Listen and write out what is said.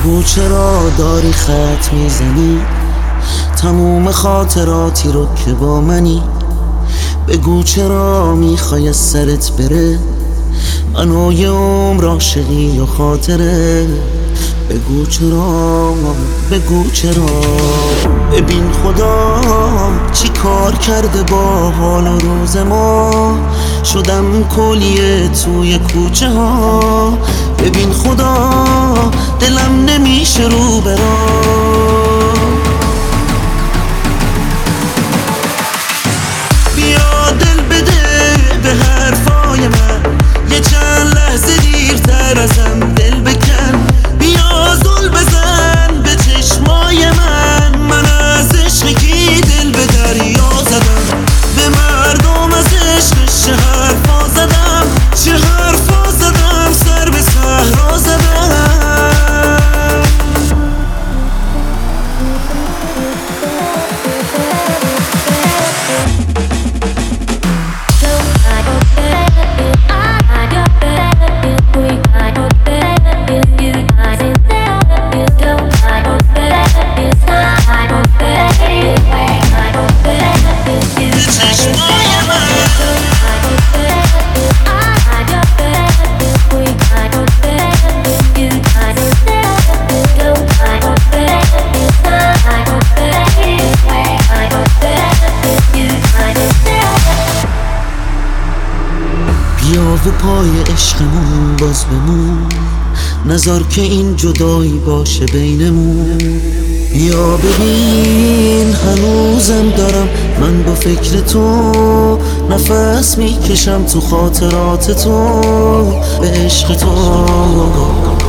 بگو چرا داری خط میزنی تموم خاطراتی رو که با منی. بگو چرا میخوای از سرت بره منو یه عمر عاشقی یا خاطره. بگو چرا، بگو چرا. ببین خدا چی کار کرده با حال و روز ما، شدم کلیه توی کوچه ها. ببین خدا دلم نمیشه رو برا. بیا دل بده به حرفای من، یه چند لحظه دیرتر ازم دل بکن. بیا زل بزن به چشمای من از عشقی دل به دریا زدم. به مردم از عشقش چه حرفا زدم، چه حرفا زدم، سر به صحرا زدم. بیا به پای عشقمون باز بمون، نذار که این جدایی باشه بینمون. بیا ببین هنوزم دارم من با فکر تو، نفس میکشم تو خاطرات تو، به عشق تو.